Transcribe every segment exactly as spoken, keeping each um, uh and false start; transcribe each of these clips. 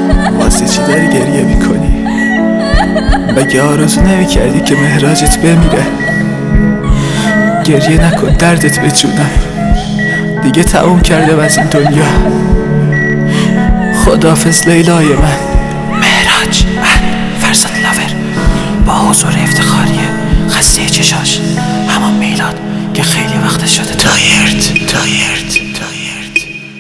واسه چی داری گریه میکنی؟ مگه آرزو نمی کردی که مهراجت بمیره؟ گریه نکن، دردت به جونم. دیگه تموم کرده از این دنیا. خداحافظ لیلای من. مهراج، من فرزاد لاور با حضور افتخاریه خسته چشاش همون میلاد که خیلی وقت شده تایرد تایرد تایرد.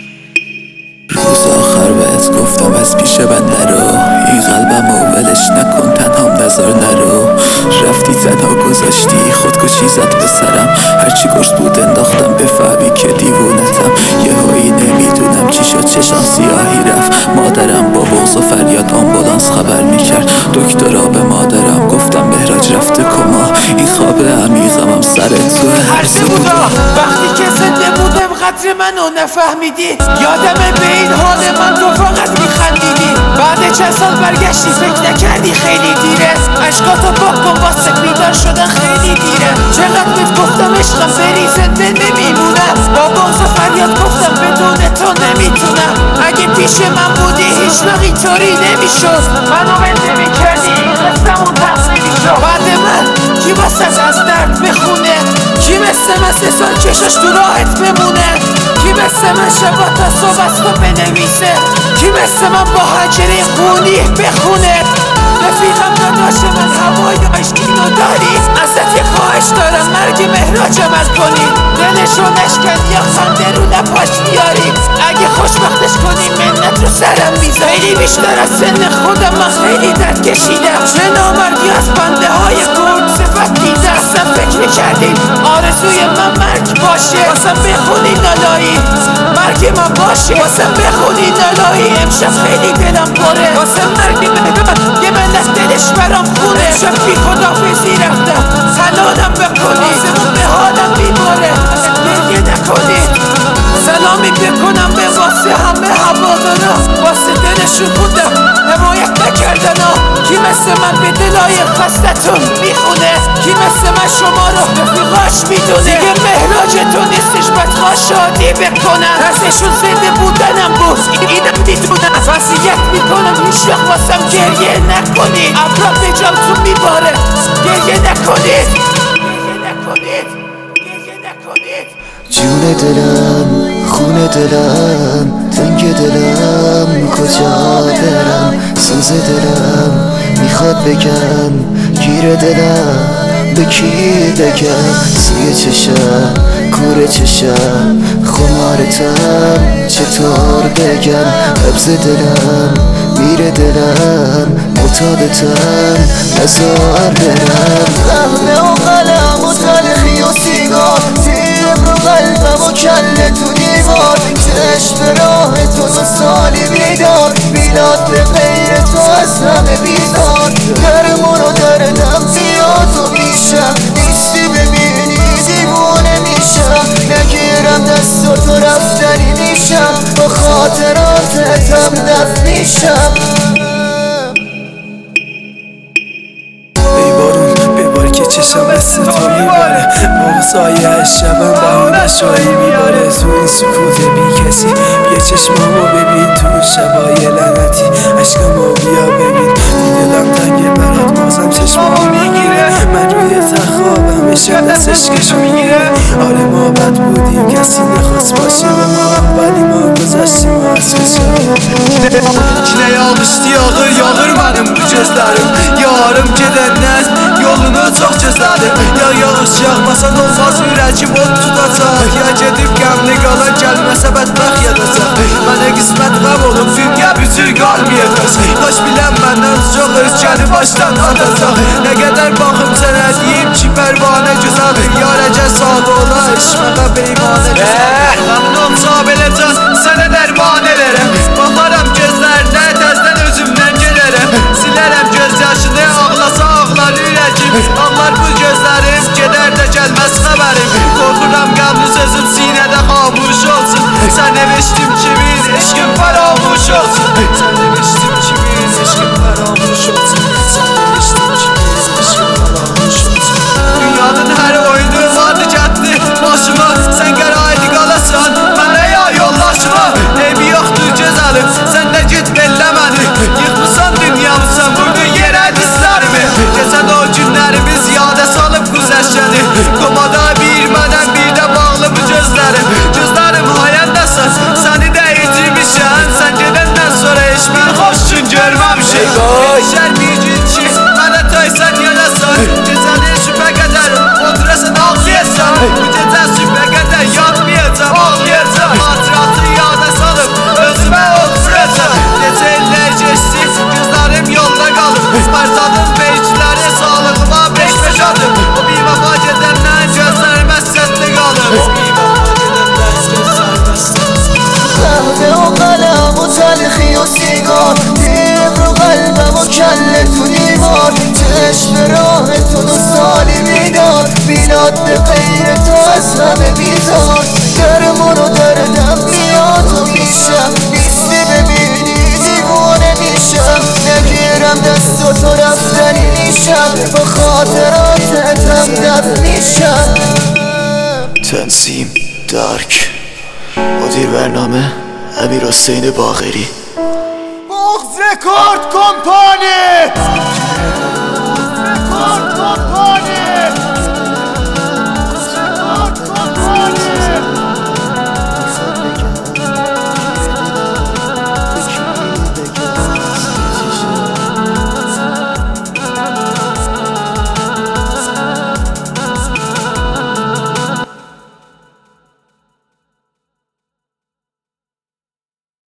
روز آخر بهت گفتم از پیش من نرو، این قلبم و ولش نکن، تنهام نذار نرو. رفتی تنها گذاشتی، خودکشی زد به سرم. هرچی گشت بود انداختم، بفهمی که دیوونتم. یه هایی نمیدونم چی شد، چشام سیاهی رفت. مادرم با بغض و فریاد آمبولانس خبر میکرد. دکترا به مادرم گفتم مهراج رفته کما. این خواب عمیقم هم سر تو هرچه بودا. وقتی که زنده بودم قدر منو نفهمیدی، یادمه به این حال من تو فقط میخندیدی. بعد چند سال برگشتی فکر نکردی خیلی دیره، عشقاتو بکن واسه بیدار شدن خیلی دیره. چقدر بهت گفتم عشقم بری زنده نمیمونم، با بغض و فریاد گفتم بدون تو نمیتونم. اگه پیش من بودی هیچ وقت اینطوری نمیشد، منو ول نمیکردی این قصه‌مون تموم نمیشد. بعد من کی واسه از درد بخونه؟ کی مثل من سه سال چشاش تو راحت بمونه؟ کی مثل من شبا تا صبح تو بنویسه؟ کی مثل من با حنجره خونی بخونه؟ رفیقم داداش من هوای عشقینو داری، ازت یه خواهش دارم مرگ مهراجم از کنی. دلشو نشکن یا خنده رو لباش بیاری، اگه خوشبختش کنی منت رو سرم میذاری. خیلی بیشتر از سن خودم من خیلی درد کشیدم، چه نامردی از بنده های گرد صفت دیدم. اصلا فکر میکردیم آرزوی من مرگ باشه، واسم بخونی نالایی. مرگ من باشه واسم بخونی نالایی. امشب خیلی دلم پره واسه مرگ مهراج، یه منت دلش برام خونه. امشب بی خدافیزی رفتم سلامم بکنی، آسمون به حالم بیماره گریه نکنی. سلامی بکنم به واسه همه هوادارا، واسه دلشون بودم حمایت نکردن ها. کی مثل من به دلای خستتون میخونه؟ کی مثل من شما رو رفیقاش میدونه؟ دیگه مهراج تو نیستش باید خواه شادی بکنم. دستشون زنده بودنم بود اینم میدونم. وصیت میکنم هیچ وقت واسم گریه نکنید، ابرا به جامتون میباره گریه نکنید گریه نکنید گریه نکنید. جون دلم، خون دلم، تنگ دلم، کجا برم؟ سوز دلم میخواد بگم، گیر دلم به کی بگم؟ سوی چشم، کور چشم، خمارتم چطور بگم؟ قبض دلم، میره دلم، معتادتم نزار برم. قهوه و قلم و تلخی و سیگار، تیر رو قلبم و کله تو دیوار. چشم به راه تو دو سالی بیدار، میلاد به غیر تو از همه بیدار. درمون و دردم زیاد و میشم، نیستی ببینی دیوونه میشم. نگیرم دست و تو رفتنی میشم، با خاطراتتم دفن میشم. ای بارون ببار که چشم مثل تو میباره، بغضای شبم بهونه شایی میباره. تو این سکوت بی کسی بیا چشمامو ببین، تو شبای لعنتی عشقمو بیا ببین. دلم تنگه برات بازم چشمامو میگیره، من روی تخت خوابم میشه دستش کشو میگیره. آره ما بد بودیم کسی نخواست باشه به ما، ولی ما گذشتیم از کشم. Yine yağmıştı yağır yağır benim bu gözlerim, yarım gedəndən yolunu çox gözlədim. Ya yağış yağmasan olmaz ürəkim od tutacaq, ya gedib qəmli qalan gəlməsə bədbəxt yadacaq. Mənə qismət qəb olub dünya bütün qalmayacaq, daş bilən məndən çox özgəni başdan atacaq. Nə qədər baxım sənə deyim ki pərvanə gözəl, yarəcə sağ ola eşməqə beymanə gözəl. Məmin olsa belə can sənə dərman elərəm, baxaram gözlərinə təzdən özümdən gələrəm. Silərəm göz yaşını ağlasa ağlar ürəkim, ağlar bu gözlərim gedər də gəlməz xəbərim. Qorxuram qəmli sözüm sinədə xamuş olsun, sən eşdim kimin eşqim faramuş olsun. Sən eşdim kimin eşqim faramuş olsun, sən eşdim kimin eşqim faramuş olsun. Dünyanın hər oyunu vardı gəldi başıma, sən qəraydı qalasan mənə ya yollaşma. Eybi yoxdur gözəlim, sən də get bellə məni, تنظیم دارک، مدیر برنامه امیر حسین باقری. بغض رکورد کمپانی.